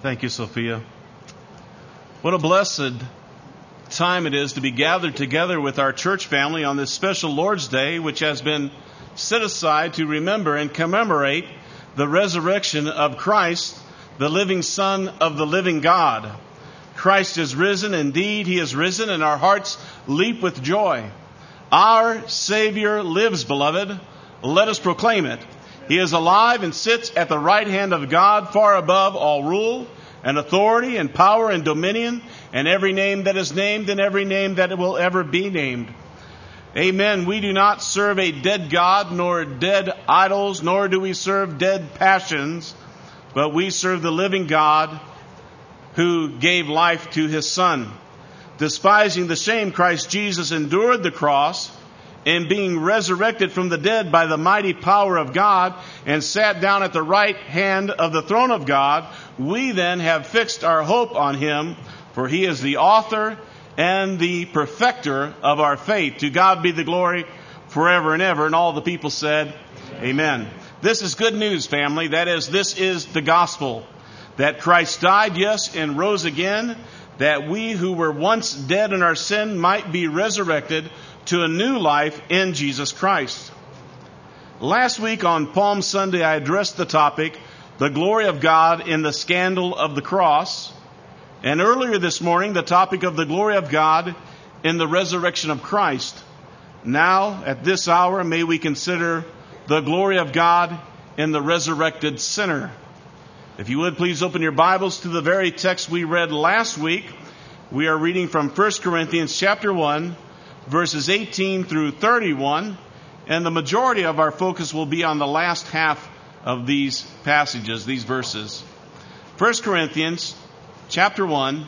Thank you, Sophia. What a blessed time it is to be gathered together with our church family on this special Lord's Day, which has been set aside to remember and commemorate the resurrection of Christ, the living Son of the living God. Christ is risen. Indeed, He is risen, and our hearts leap with joy. Our Savior lives, beloved. Let us proclaim it. He is alive and sits at the right hand of God, far above all rule and authority and power and dominion, and every name that is named and every name that will ever be named. Amen. We do not serve a dead God, nor dead idols, nor do we serve dead passions, but we serve the living God who gave life to His Son. Despising the shame, Christ Jesus endured the cross, and being resurrected from the dead by the mighty power of God, and sat down at the right hand of the throne of God, we then have fixed our hope on Him, for He is the author and the perfecter of our faith. To God be the glory forever and ever. And all the people said, Amen. This is good news, family. That is, this is the gospel. That Christ died, yes, and rose again, that we who were once dead in our sin might be resurrected to a new life in Jesus Christ. Last week on Palm Sunday, I addressed the topic, the glory of God in the scandal of the cross. And earlier this morning, the topic of the glory of God in the resurrection of Christ. Now, at this hour, may we consider the glory of God in the resurrected sinner. If you would, please open your Bibles to the very text we read last week. We are reading from 1 Corinthians chapter 1, verses 18 through 31, and the majority of our focus will be on the last half of these passages, these verses. 1 Corinthians chapter 1,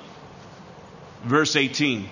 verse 18.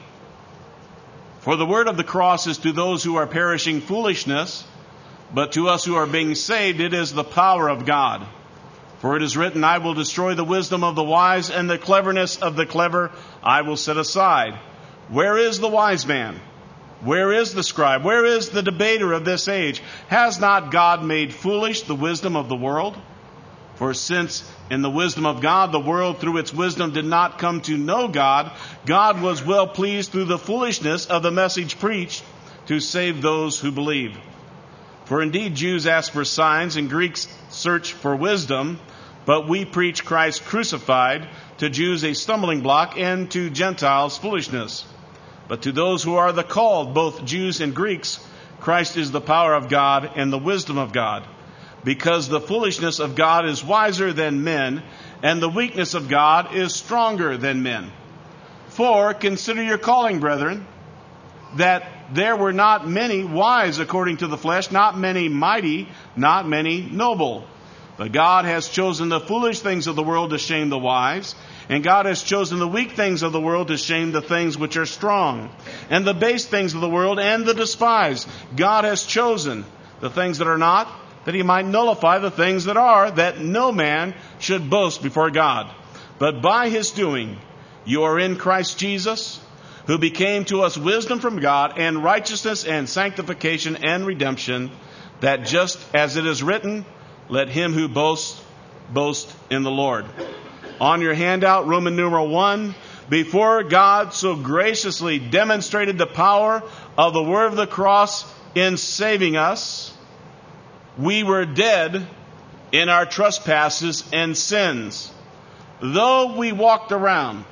For the word of the cross is to those who are perishing foolishness, but to us who are being saved it is the power of God. For it is written, I will destroy the wisdom of the wise, and the cleverness of the clever I will set aside. Where is the wise man? Where is the scribe? Where is the debater of this age? Has not God made foolish the wisdom of the world? For since in the wisdom of God, the world through its wisdom did not come to know God, God was well pleased through the foolishness of the message preached to save those who believe. For indeed Jews ask for signs and Greeks search for wisdom, but we preach Christ crucified, to Jews a stumbling block and to Gentiles foolishness. But to those who are the called, both Jews and Greeks, Christ is the power of God and the wisdom of God. Because the foolishness of God is wiser than men, and the weakness of God is stronger than men. For consider your calling, brethren, that there were not many wise according to the flesh, not many mighty, not many noble. But God has chosen the foolish things of the world to shame the wise, and God has chosen the weak things of the world to shame the things which are strong, and the base things of the world and the despised. God has chosen the things that are not, that He might nullify the things that are, that no man should boast before God. But by His doing, you are in Christ Jesus, who became to us wisdom from God, and righteousness and sanctification and redemption, that just as it is written, let him who boasts, boast in the Lord. On your handout, Roman numeral 1, before God so graciously demonstrated the power of the word of the cross in saving us, we were dead in our trespasses and sins. Though we walked around,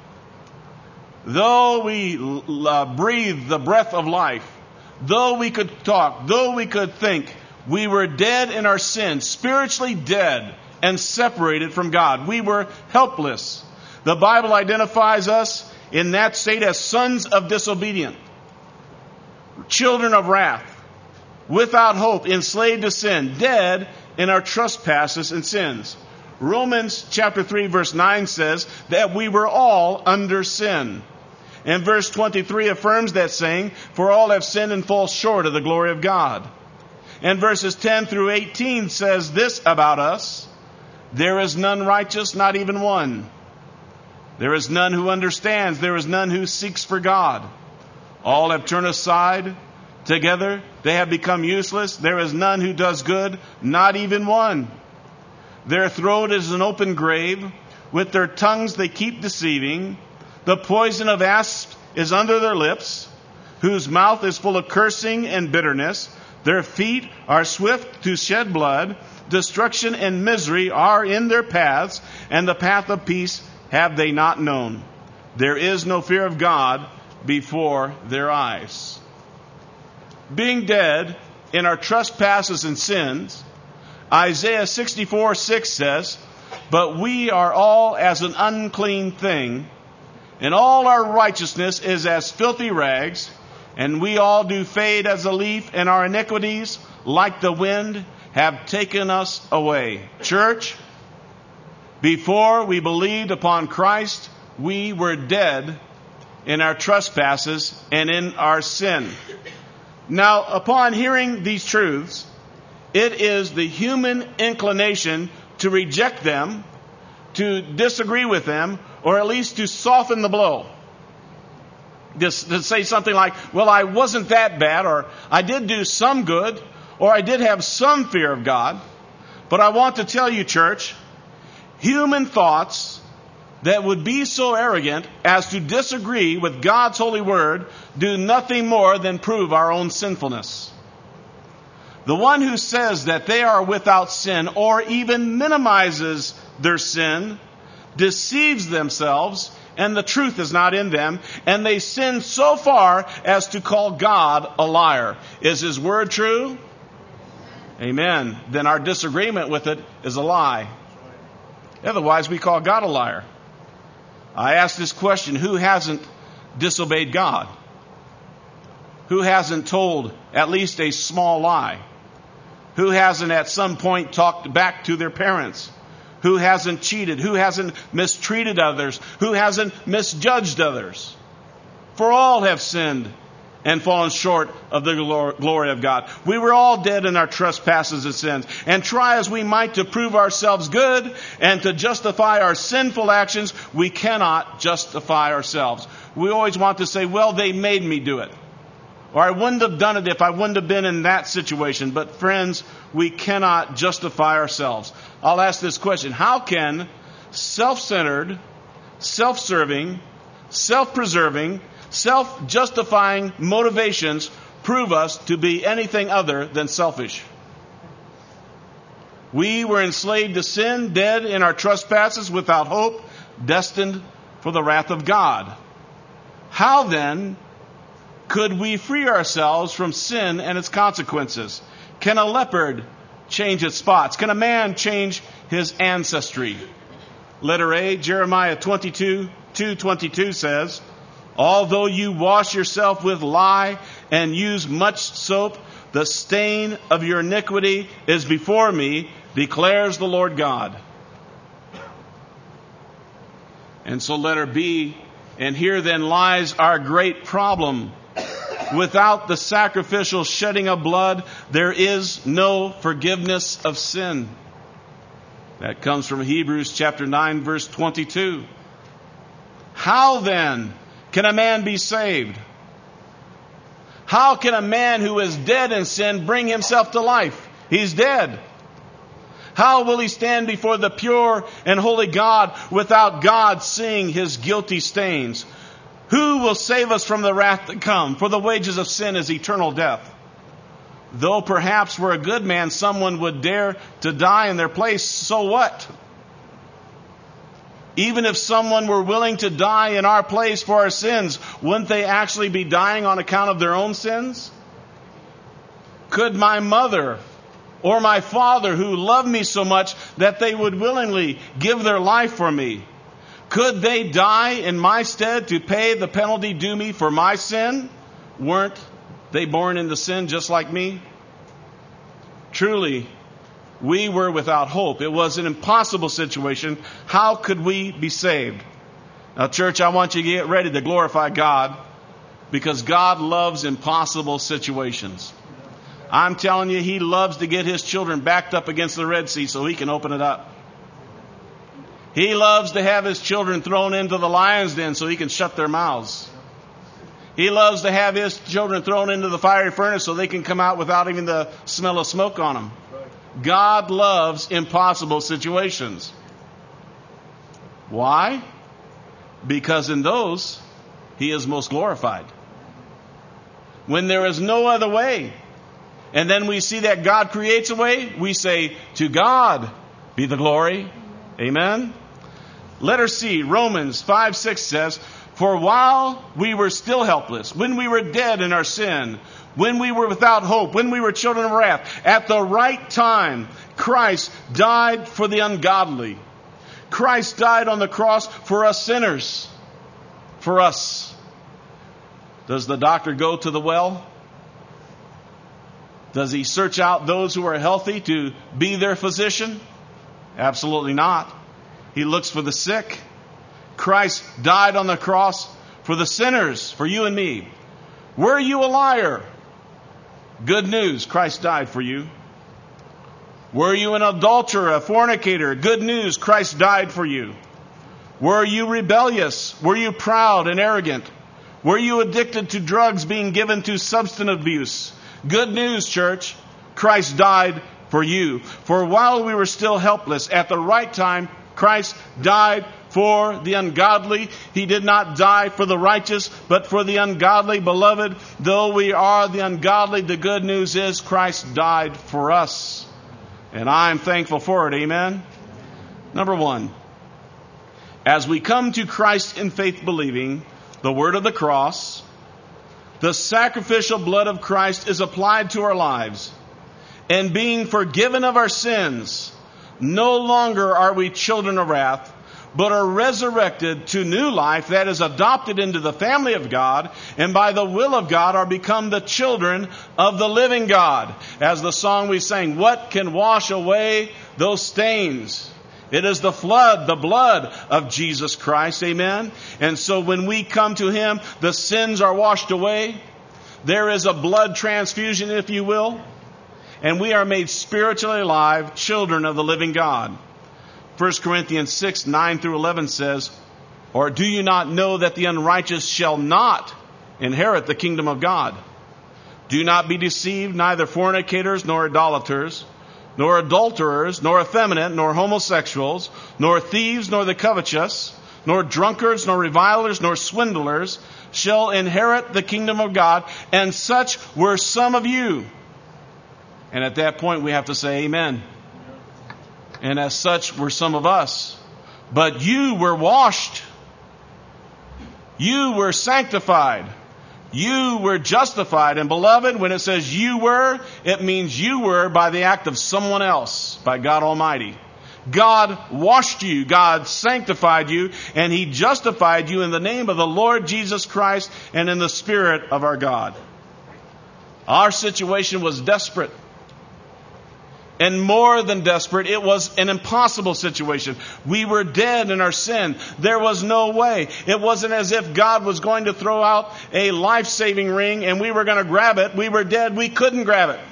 though we breathed the breath of life, though we could talk, though we could think, we were dead in our sins, spiritually dead and separated from God. We were helpless. The Bible identifies us in that state as sons of disobedience, children of wrath, without hope, enslaved to sin, dead in our trespasses and sins. Romans chapter 3 verse 9 says that we were all under sin. And verse 23 affirms that saying, for all have sinned and fall short of the glory of God. And verses 10 through 18 says this about us, there is none righteous, not even one. There is none who understands. There is none who seeks for God. All have turned aside. Together they have become useless. There is none who does good, not even one. Their throat is an open grave. With their tongues they keep deceiving. The poison of asps is under their lips, whose mouth is full of cursing and bitterness. Their feet are swift to shed blood. Destruction and misery are in their paths, and the path of peace have they not known. There is no fear of God before their eyes. Being dead in our trespasses and sins, Isaiah 64:6 says, "But we are all as an unclean thing, and all our righteousness is as filthy rags, and we all do fade as a leaf, and our iniquities, like the wind, have taken us away." Church, before we believed upon Christ, we were dead in our trespasses and in our sin. Now, upon hearing these truths, it is the human inclination to reject them, to disagree with them, or at least to soften the blow. Just to say something like, well, I wasn't that bad, or I did do some good, or I did have some fear of God. But I want to tell you, church, human thoughts that would be so arrogant as to disagree with God's holy word do nothing more than prove our own sinfulness. The one who says that they are without sin or even minimizes their sin deceives themselves, and the truth is not in them, and they sin so far as to call God a liar. Is His word true? Amen. Then our disagreement with it is a lie. Otherwise, we call God a liar. I ask this question: who hasn't disobeyed God? Who hasn't told at least a small lie? Who hasn't at some point talked back to their parents? Who hasn't cheated? Who hasn't mistreated others? Who hasn't misjudged others? For all have sinned and fallen short of the glory of God. We were all dead in our trespasses and sins, and try as we might to prove ourselves good and to justify our sinful actions, we cannot justify ourselves. We always want to say, well, they made me do it. Or I wouldn't have done it if I wouldn't have been in that situation. But friends, we cannot justify ourselves. I'll ask this question: how can self-centered, self-serving, self-preserving, self-justifying motivations prove us to be anything other than selfish? We were enslaved to sin, dead in our trespasses, without hope, destined for the wrath of God. How then could we free ourselves from sin and its consequences? Can a leopard change its spots? Can a man change his ancestry? Letter A, Jeremiah 22:22 says, "Although you wash yourself with lye and use much soap, the stain of your iniquity is before me, declares the Lord God." And so letter B, and here then lies our great problem. Without the sacrificial shedding of blood, there is no forgiveness of sin. That comes from Hebrews chapter 9, verse 22. How then can a man be saved? How can a man who is dead in sin bring himself to life? He's dead. How will he stand before the pure and holy God without God seeing his guilty stains? Who will save us from the wrath to come? For the wages of sin is eternal death. Though perhaps for a good man someone would dare to die in their place, so what? Even if someone were willing to die in our place for our sins, wouldn't they actually be dying on account of their own sins? Could my mother or my father, who loved me so much that they would willingly give their life for me, could they die in my stead to pay the penalty due me for my sin? Weren't they born into sin just like me? Truly, we were without hope. It was an impossible situation. How could we be saved? Now, church, I want you to get ready to glorify God, because God loves impossible situations. I'm telling you, He loves to get His children backed up against the Red Sea so He can open it up. He loves to have His children thrown into the lion's den so He can shut their mouths. He loves to have His children thrown into the fiery furnace so they can come out without even the smell of smoke on them. God loves impossible situations. Why? Because in those, He is most glorified. When there is no other way, and then we see that God creates a way, we say, to God be the glory. Amen? Letter C, Romans 5:6 says, for while we were still helpless, when we were dead in our sin, when we were without hope, when we were children of wrath, at the right time, Christ died for the ungodly. Christ died on the cross for us sinners. For us. Does the doctor go to the well? Does he search out those who are healthy to be their physician? Absolutely not. He looks for the sick. Christ died on the cross for the sinners, for you and me. Were you a liar? Good news, Christ died for you. Were you an adulterer, a fornicator? Good news, Christ died for you. Were you rebellious? Were you proud and arrogant? Were you addicted to drugs, being given to substance abuse? Good news, church, Christ died for you. For while we were still helpless, at the right time, Christ died for the ungodly. He did not die for the righteous, but for the ungodly. Beloved, though we are the ungodly, the good news is Christ died for us. And I'm thankful for it. Amen? Number one, as we come to Christ in faith believing, the word of the cross, the sacrificial blood of Christ is applied to our lives. And being forgiven of our sins, no longer are we children of wrath, but are resurrected to new life that is adopted into the family of God, and by the will of God are become the children of the living God. As the song we sang, what can wash away those stains? It is the blood of Jesus Christ. Amen. And so when we come to Him, the sins are washed away. There is a blood transfusion, if you will. And we are made spiritually alive, children of the living God. 1 Corinthians 6, 9 through 11 says, or do you not know that the unrighteous shall not inherit the kingdom of God? Do not be deceived, neither fornicators, nor idolaters, nor adulterers, nor effeminate, nor homosexuals, nor thieves, nor the covetous, nor drunkards, nor revilers, nor swindlers shall inherit the kingdom of God. And such were some of you. And at that point we have to say amen. And as such were some of us. But you were washed. You were sanctified. You were justified. And beloved, when it says you were, it means you were by the act of someone else, by God Almighty. God washed you. God sanctified you. And He justified you in the name of the Lord Jesus Christ and in the Spirit of our God. Our situation was desperate. And more than desperate, it was an impossible situation. We were dead in our sin. There was no way. It wasn't as if God was going to throw out a life-saving ring and we were going to grab it. We were dead. We couldn't grab it.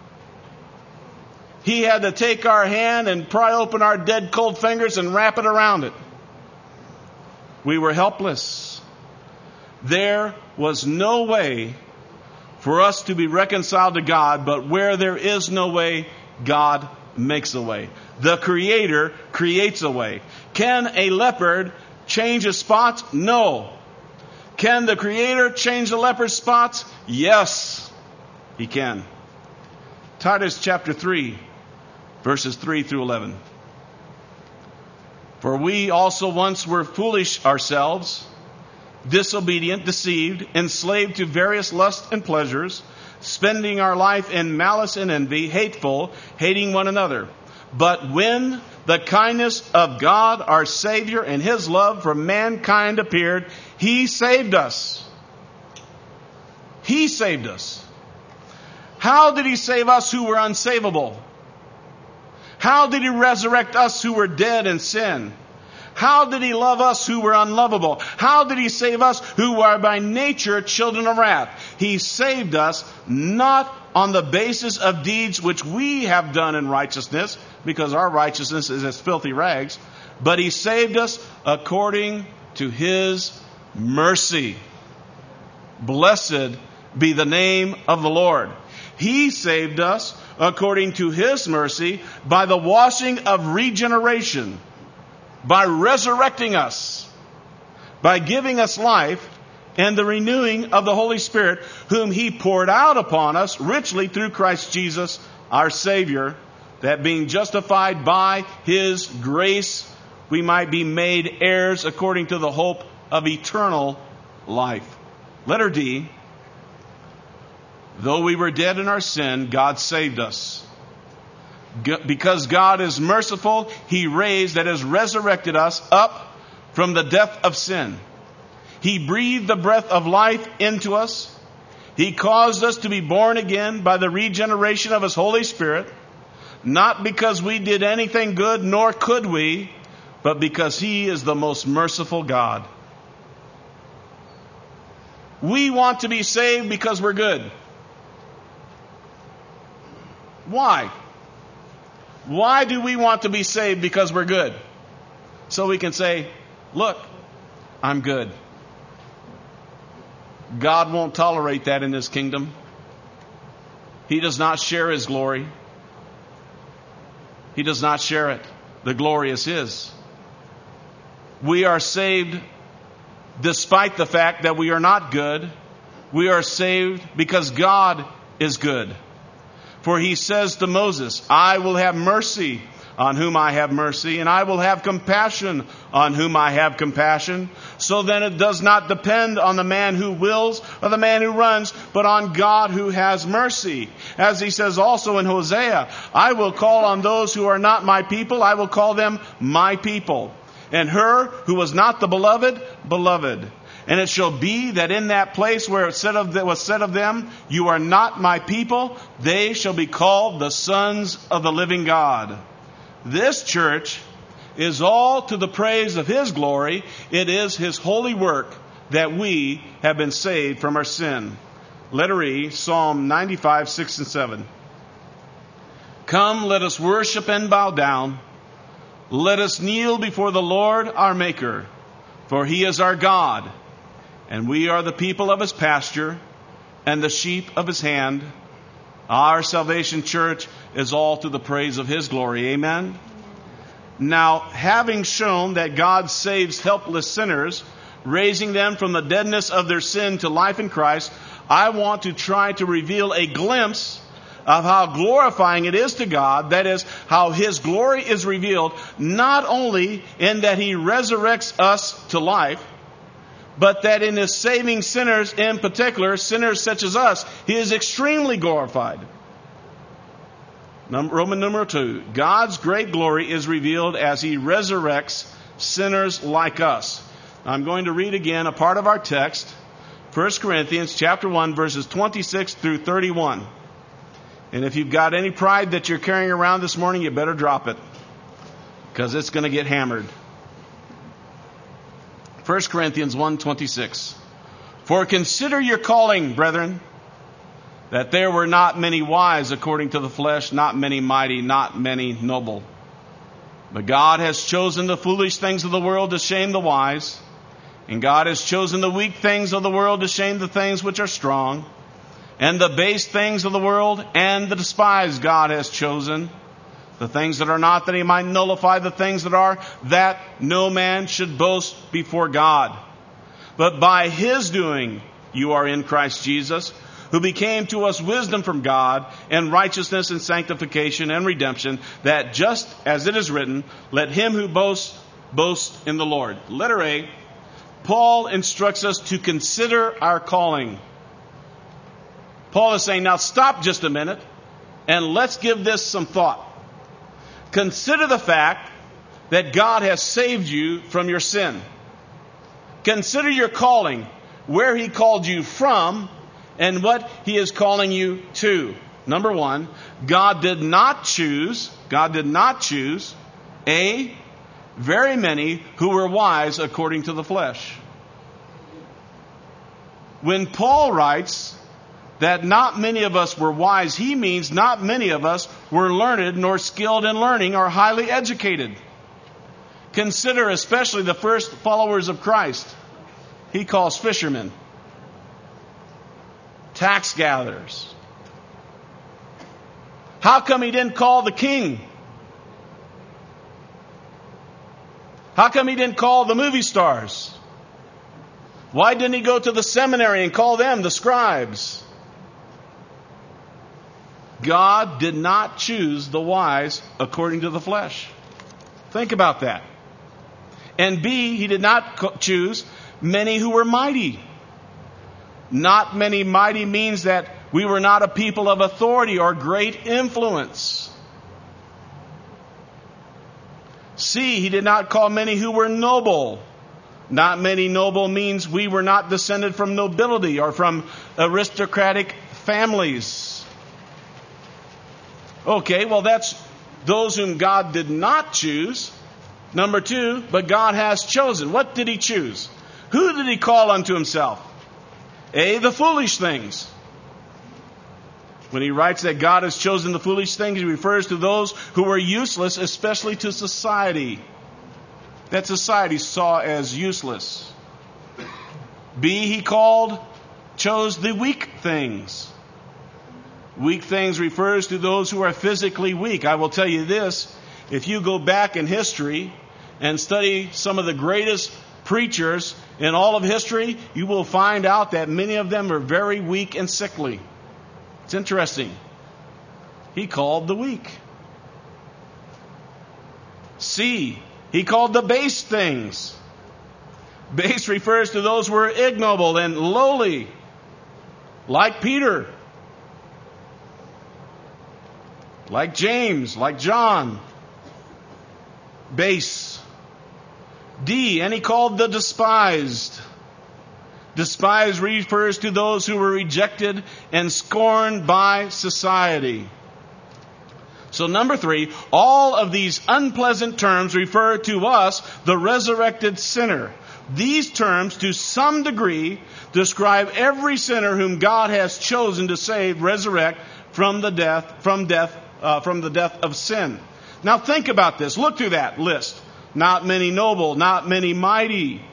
He had to take our hand and pry open our dead cold fingers and wrap it around it. We were helpless. There was no way for us to be reconciled to God, but where there is no way, God makes a way. The Creator creates a way. Can a leopard change his spots? No. Can the Creator change the leopard's spots? Yes, He can. Titus chapter 3, verses 3 through 11. For we also once were foolish ourselves, disobedient, deceived, enslaved to various lusts and pleasures, spending our life in malice and envy, hateful, hating one another. But when the kindness of God, our Savior, and His love for mankind appeared, He saved us. He saved us. How did He save us who were unsavable? How did He resurrect us who were dead in sin? How did He love us who were unlovable? How did He save us who are by nature children of wrath? He saved us not on the basis of deeds which we have done in righteousness, because our righteousness is as filthy rags, but He saved us according to His mercy. Blessed be the name of the Lord. He saved us according to His mercy by the washing of regeneration by resurrecting us, by giving us life, and the renewing of the Holy Spirit, whom He poured out upon us richly through Christ Jesus, our Savior, that being justified by His grace, we might be made heirs according to the hope of eternal life. Letter D. Though we were dead in our sin, God saved us. Because God is merciful, He raised, that is, resurrected us up from the death of sin. He breathed the breath of life into us. He caused us to be born again by the regeneration of His Holy Spirit, not because we did anything good, nor could we, but because He is the most merciful God. We want to be saved because we're good. Why? Why do we want to be saved because we're good? So we can say, look, I'm good. God won't tolerate that in His kingdom. He does not share His glory. He does not share it. The glory is His. We are saved despite the fact that we are not good. We are saved because God is good. For He says to Moses, I will have mercy on whom I have mercy, and I will have compassion on whom I have compassion. So then it does not depend on the man who wills or the man who runs, but on God who has mercy. As He says also in Hosea, I will call on those who are not my people, I will call them my people. And her who was not the beloved, beloved. And it shall be that in that place where it was said of them, you are not my people, they shall be called the sons of the living God. This church is all to the praise of His glory. It is His holy work that we have been saved from our sin. Letter E, Psalm 95, 6 and 7. Come, let us worship and bow down. Let us kneel before the Lord our Maker. For He is our God, and we are the people of His pasture and the sheep of His hand. Our Salvation Church is all to the praise of His glory. Amen? Now, having shown that God saves helpless sinners, raising them from the deadness of their sin to life in Christ, I want to try to reveal a glimpse of how glorifying it is to God, that is, how His glory is revealed, not only in that He resurrects us to life, but that in His saving sinners, in particular, sinners such as us, He is extremely glorified. Roman numeral 2. God's great glory is revealed as He resurrects sinners like us. I'm going to read again a part of our text, 1 Corinthians chapter 1, verses 26 through 31. And if you've got any pride that you're carrying around this morning, you better drop it, because it's going to get hammered. 1 Corinthians 1:26. For consider your calling, brethren, that there were not many wise according to the flesh, not many mighty, not many noble. But God has chosen the foolish things of the world to shame the wise, and God has chosen the weak things of the world to shame the things which are strong, and the base things of the world and the despised God has chosen, the things that are not, that He might nullify the things that are, that no man should boast before God. But by His doing you are in Christ Jesus, who became to us wisdom from God, and righteousness and sanctification and redemption, that just as it is written, let him who boasts, boast in the Lord. Letter A, Paul instructs us to consider our calling. Paul is saying, now stop just a minute, and let's give this some thought. Consider the fact that God has saved you from your sin. Consider your calling, where He called you from, and what He is calling you to. Number one, God did not choose, A, very many who were wise according to the flesh. When Paul writes that not many of us were wise, he means not many of us were learned nor skilled in learning or highly educated. Consider especially the first followers of Christ. He calls fishermen, tax gatherers. How come He didn't call the king? How come he didn't call the movie stars? Why didn't he go to the seminary and call them the scribes? God did not choose the wise according to the flesh. Think about that. And B, he did not choose many who were mighty. Not many mighty means that we were not a people of authority or great influence. C, he did not call many who were noble. Not many noble means we were not descended from nobility or from aristocratic families. Okay, well that's those whom God did not choose. Number 2, but God has chosen. What did he choose? Who did he call unto himself? A, the foolish things. When he writes that God has chosen the foolish things, he refers to those who were useless, especially to society. That society saw as useless. B, he chose the weak things. Weak things refers to those who are physically weak. I will tell you this, if you go back in history and study some of the greatest preachers in all of history, you will find out that many of them are very weak and sickly. It's interesting. He called the weak. C, he called the base things. Base refers to those who are ignoble and lowly, like Peter, like James, like John. Base. D, and he called the despised. Despised refers to those who were rejected and scorned by society. So number 3, all of these unpleasant terms refer to us, the resurrected sinner. These terms, to some degree, describe every sinner whom God has chosen to save, resurrect from the death of sin. Now think about this. Look through that list. Not many noble, not many mighty,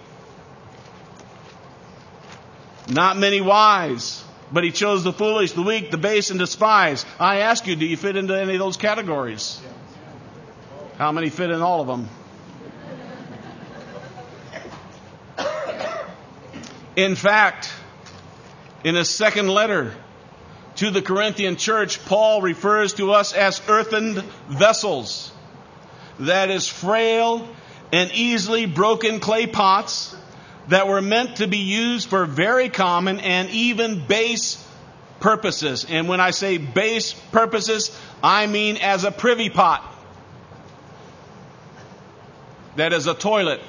not many wise, but he chose the foolish, the weak, the base, and despised. I ask you, do you fit into any of those categories? How many fit in all of them? In fact, in his second letter to the Corinthian church, Paul refers to us as earthen vessels. That is frail and easily broken clay pots that were meant to be used for very common and even base purposes. And when I say base purposes, I mean as a privy pot. That is a toilet.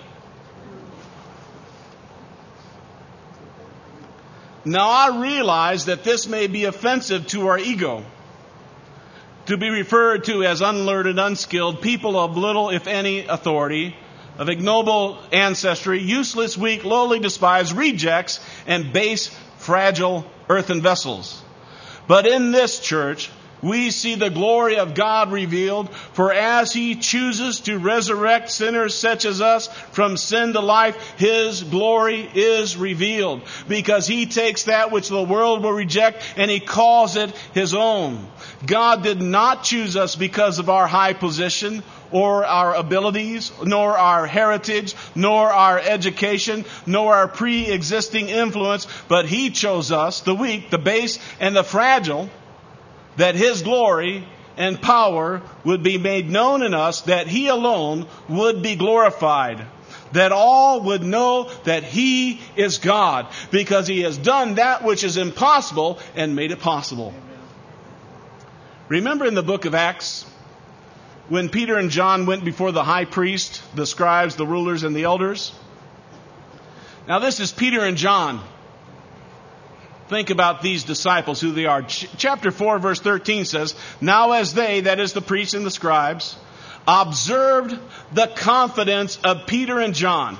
Now I realize that this may be offensive to our ego, to be referred to as unlearned and unskilled, people of little, if any, authority, of ignoble ancestry, useless, weak, lowly, despised, rejects, and base, fragile earthen vessels. But in this church, we see the glory of God revealed, for as he chooses to resurrect sinners such as us from sin to life, his glory is revealed, because he takes that which the world will reject and he calls it his own. God did not choose us because of our high position or our abilities, nor our heritage, nor our education, nor our pre-existing influence, but he chose us, the weak, the base, and the fragile, that his glory and power would be made known in us, that he alone would be glorified, that all would know that he is God, because he has done that which is impossible and made it possible. Remember in the book of Acts, when Peter and John went before the high priest, the scribes, the rulers, and the elders? Now this is Peter and John. Think about these disciples, who they are. Chapter 4, verse 13 says, "Now as they," that is the priests and the scribes, "observed the confidence of Peter and John,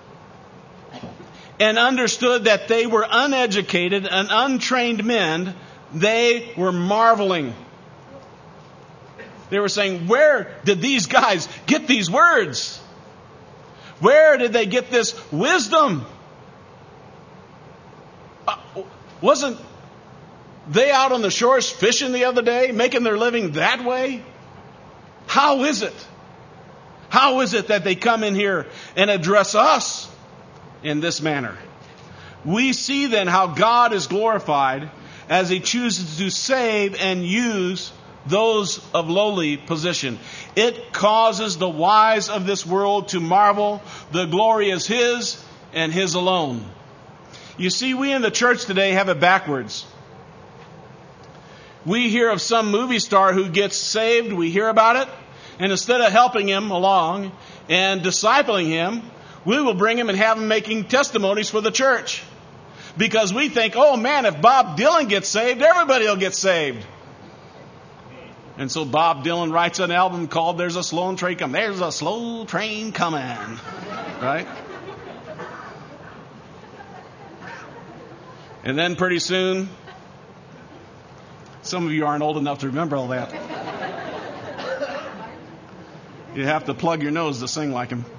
and understood that they were uneducated and untrained men, they were marveling." They were saying, where did these guys get these words? Where did they get this wisdom? Wasn't they out on the shores fishing the other day, making their living that way? How is it? How is it that they come in here and address us in this manner? We see then how God is glorified as He chooses to save and use those of lowly position. It causes the wise of this world to marvel. The glory is His and His alone. You see, we in the church today have it backwards. We hear of some movie star who gets saved. We hear about it. And instead of helping him along and discipling him, we will bring him and have him making testimonies for the church. Because we think, oh man, if Bob Dylan gets saved, everybody will get saved. And so Bob Dylan writes an album called There's a Slow Train Coming. There's a slow train coming. Right? And then pretty soon, some of you aren't old enough to remember all that. You have to plug your nose to sing like him.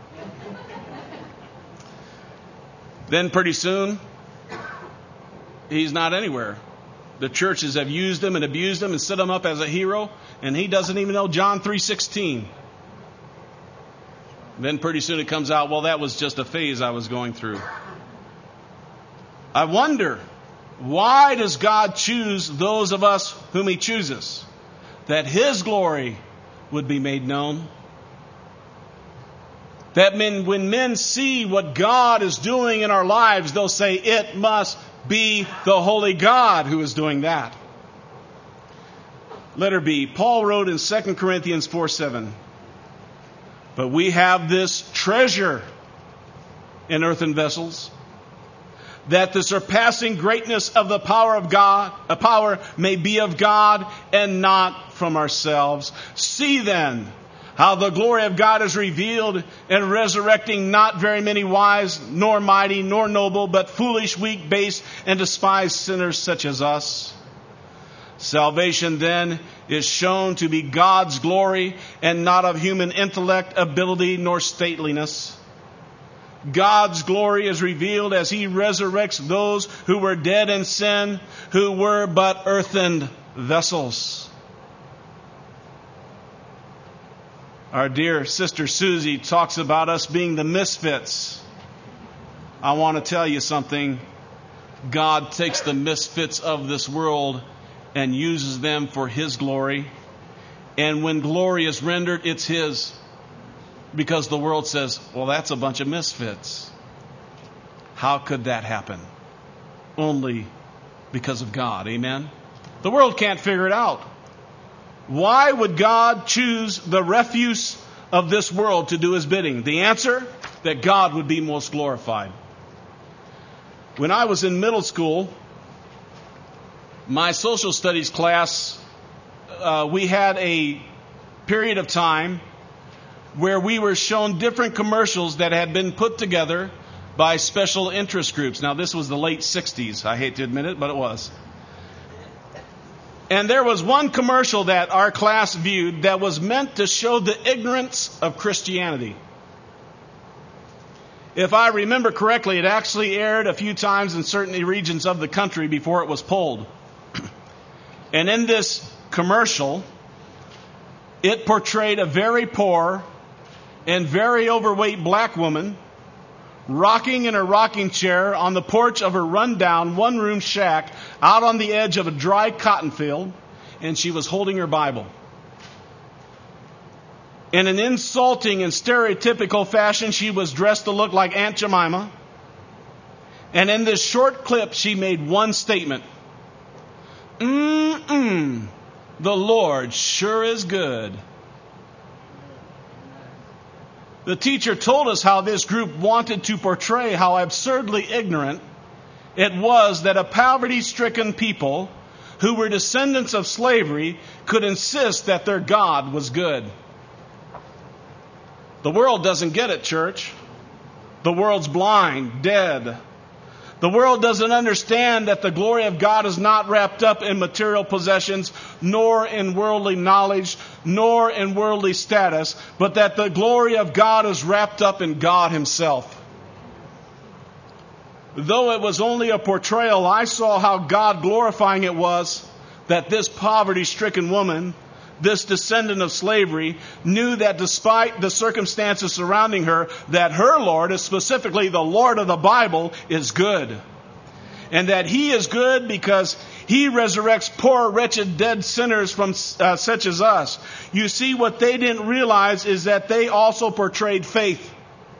Then pretty soon, he's not anywhere. The churches have used him and abused him and set him up as a hero, and he doesn't even know John 3:16. Then pretty soon it comes out, well, that was just a phase I was going through. I wonder, why does God choose those of us whom He chooses? That His glory would be made known. That when men see what God is doing in our lives, they'll say, it must be the Holy God who is doing that. Letter B. Paul wrote in 2 Corinthians 4:7, but we have this treasure in earthen vessels, that the surpassing greatness of the power of God, a power may be of God and not from ourselves. See then how the glory of God is revealed in resurrecting not very many wise, nor mighty, nor noble, but foolish, weak, base, and despised sinners such as us. Salvation then is shown to be God's glory and not of human intellect, ability, nor stateliness. God's glory is revealed as He resurrects those who were dead in sin, who were but earthen vessels. Our dear sister Susie talks about us being the misfits. I want to tell you something. God takes the misfits of this world and uses them for His glory. And when glory is rendered, it's His. Because the world says, well, that's a bunch of misfits. How could that happen? Only because of God. Amen? The world can't figure it out. Why would God choose the refuse of this world to do His bidding? The answer, that God would be most glorified. When I was in middle school, my social studies class, we had a period of time where we were shown different commercials that had been put together by special interest groups. Now, this was the late 60s. I hate to admit it, but it was. And there was one commercial that our class viewed that was meant to show the ignorance of Christianity. If I remember correctly, it actually aired a few times in certain regions of the country before it was pulled. And in this commercial, it portrayed a very poor and very overweight black woman rocking in a rocking chair on the porch of her rundown one-room shack out on the edge of a dry cotton field, and she was holding her Bible. In an insulting and stereotypical fashion, she was dressed to look like Aunt Jemima. And in this short clip, she made one statement. The Lord sure is good. The teacher told us how this group wanted to portray how absurdly ignorant it was that a poverty-stricken people who were descendants of slavery could insist that their God was good. The world doesn't get it, church. The world's blind, dead. The world doesn't understand that the glory of God is not wrapped up in material possessions, nor in worldly knowledge, nor in worldly status, but that the glory of God is wrapped up in God Himself. Though it was only a portrayal, I saw how God glorifying it was that this poverty-stricken woman this descendant of slavery, knew that despite the circumstances surrounding her, that her Lord, specifically the Lord of the Bible, is good. And that He is good because He resurrects poor, wretched, dead sinners from such as us. You see, what they didn't realize is that they also portrayed faith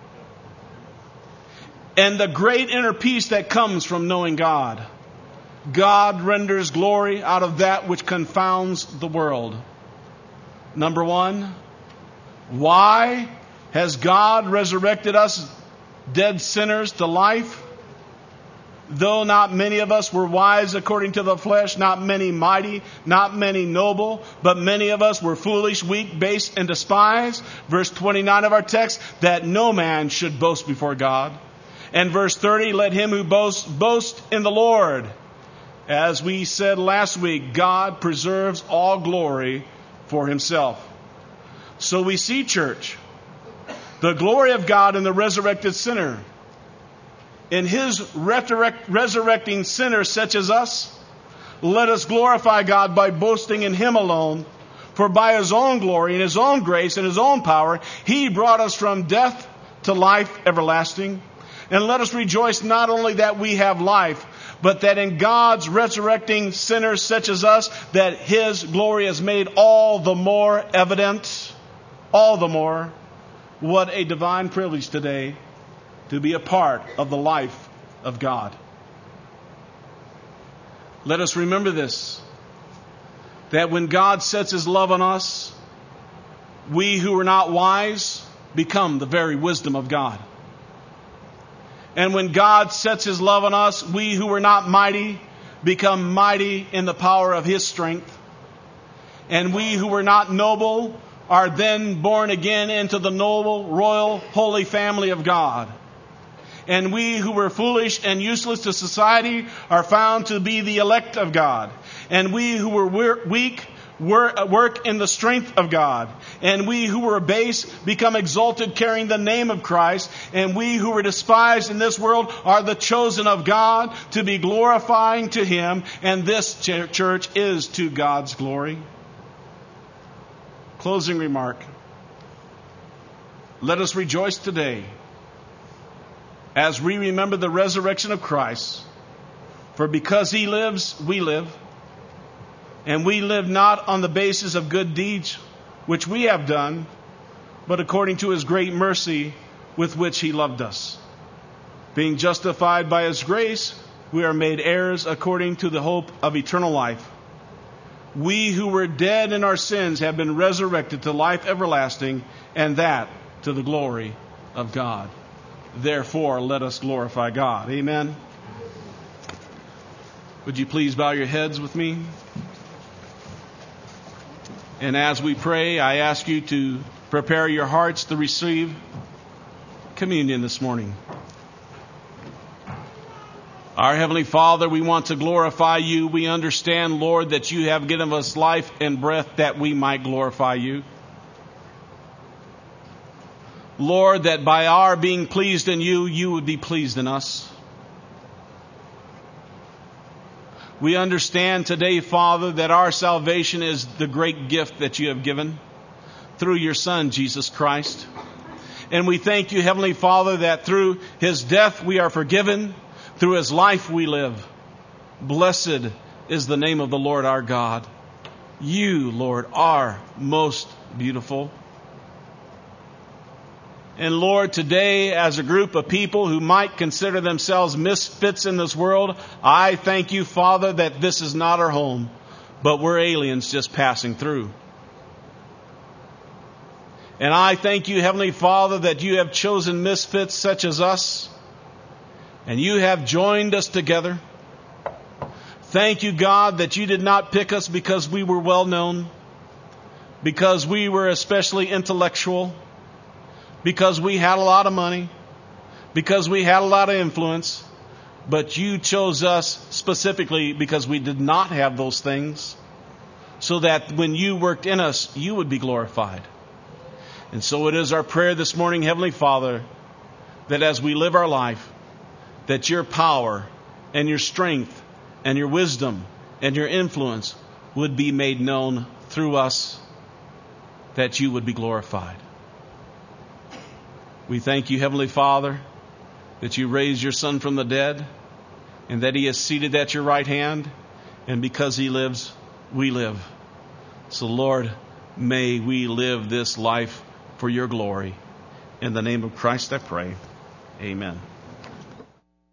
and the great inner peace that comes from knowing God. God renders glory out of that which confounds the world. Number one, why has God resurrected us dead sinners to life? Though not many of us were wise according to the flesh, not many mighty, not many noble, but many of us were foolish, weak, base, and despised. Verse 29 of our text, that no man should boast before God. And verse 30, let him who boasts, boast in the Lord. As we said last week, God preserves all glory for Himself. So we see, church, the glory of God in the resurrected sinner. In His resurrecting sinners such as us, let us glorify God by boasting in Him alone. For by His own glory and His own grace and His own power, He brought us from death to life everlasting. And let us rejoice not only that we have life, but that in God's resurrecting sinners such as us, that His glory is made all the more evident. All the more. What a divine privilege today to be a part of the life of God. Let us remember this, that when God sets His love on us, we who are not wise become the very wisdom of God. And when God sets His love on us, we who are not mighty become mighty in the power of His strength. And we who were not noble are then born again into the noble, royal, holy family of God. And we who were foolish and useless to society are found to be the elect of God. And we who were weak work in the strength of God. And we who were base become exalted, carrying the name of Christ. And we who were despised in this world are the chosen of God to be glorifying to Him. And this, church, is to God's glory. Closing remark. Let us rejoice today as we remember the resurrection of Christ. For because He lives, we live. And we live not on the basis of good deeds which we have done, but according to His great mercy with which He loved us. Being justified by His grace, we are made heirs according to the hope of eternal life. We who were dead in our sins have been resurrected to life everlasting, and that to the glory of God. Therefore, let us glorify God. Amen. Would you please bow your heads with me? And as we pray, I ask you to prepare your hearts to receive communion this morning. Our Heavenly Father, we want to glorify You. We understand, Lord, that You have given us life and breath that we might glorify You. Lord, that by our being pleased in You, You would be pleased in us. We understand today, Father, that our salvation is the great gift that You have given through Your Son, Jesus Christ. And we thank You, Heavenly Father, that through His death we are forgiven, through His life we live. Blessed is the name of the Lord our God. You, Lord, are most beautiful. And Lord, today, as a group of people who might consider themselves misfits in this world, I thank You, Father, that this is not our home, but we're aliens just passing through. And I thank You, Heavenly Father, that You have chosen misfits such as us, and You have joined us together. Thank You, God, that You did not pick us because we were well known, because we were especially intellectual, because we had a lot of money, because we had a lot of influence, but You chose us specifically because we did not have those things, so that when You worked in us, You would be glorified. And so it is our prayer this morning, Heavenly Father, that as we live our life, that Your power and Your strength and Your wisdom and Your influence would be made known through us that you would be glorified. We thank you, Heavenly Father, that you raised your Son from the dead and that he is seated at your right hand. And because he lives, we live. So, Lord, may we live this life for your glory. In the name of Christ I pray. Amen.